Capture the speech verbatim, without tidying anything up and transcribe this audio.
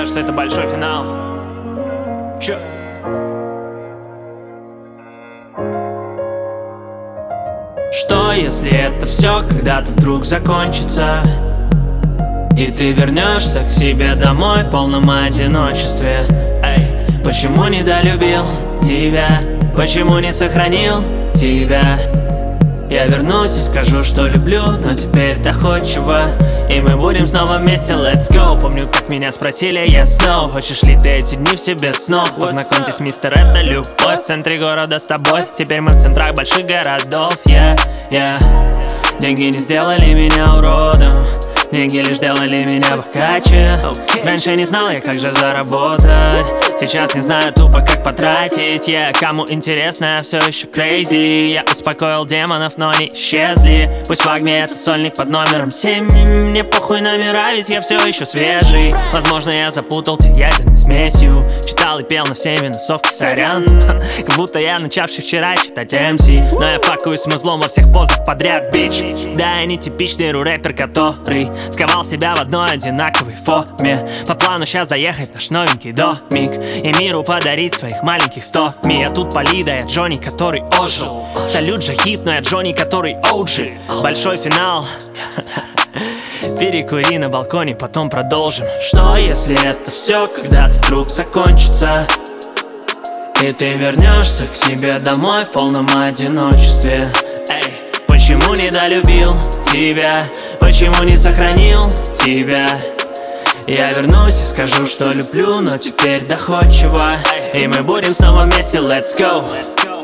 кажется, это большой финал. Чё? Что если это все когда-то вдруг закончится, и ты вернешься к себе домой в полном одиночестве? Эй, почему недолюбил тебя? Почему не сохранил тебя? Я вернусь и скажу, что люблю, но теперь доходчиво, и мы будем снова вместе, let's go. Помню, как меня спросили, yes, no, хочешь ли ты эти дни в себе снов? Познакомьтесь, мистер, это любовь в центре города с тобой. Теперь мы в центрах больших городов, yeah, yeah. Деньги не сделали меня уродом, деньги лишь делали меня богаче. okay. Раньше не знал я, как же заработать, сейчас не знаю тупо, как потратить. yeah. Кому интересно, все еще crazy. Я успокоил демонов, но они исчезли. Пусть в Агме это сольник под номером семь. Мне похуй номера, ведь я все еще свежий. Возможно, я запутал тебя ядерной смесью. Читал и пел на все минусовки, сорян. Как будто я начавший вчера читать эм си. Но я факуюсь с музлом во всех позах подряд, бич. Да, я не типичный ру-рэпер, который сковал себя в одной одинаковой форме. По плану сейчас заехать наш новенький домик и миру подарить своих маленьких сто ми. Я тут Полида, я Джонни, который ожил. Салют же хит, но я Джонни, который оуджи. Большой финал. Перекури на балконе, потом продолжим. Что если это все когда-то вдруг закончится, и ты вернешься к себе домой в полном одиночестве? Эй, почему недолюбил тебя? Почему не сохранил тебя? Я вернусь и скажу, что люблю, но теперь доходчиво, и мы будем снова вместе, let's go.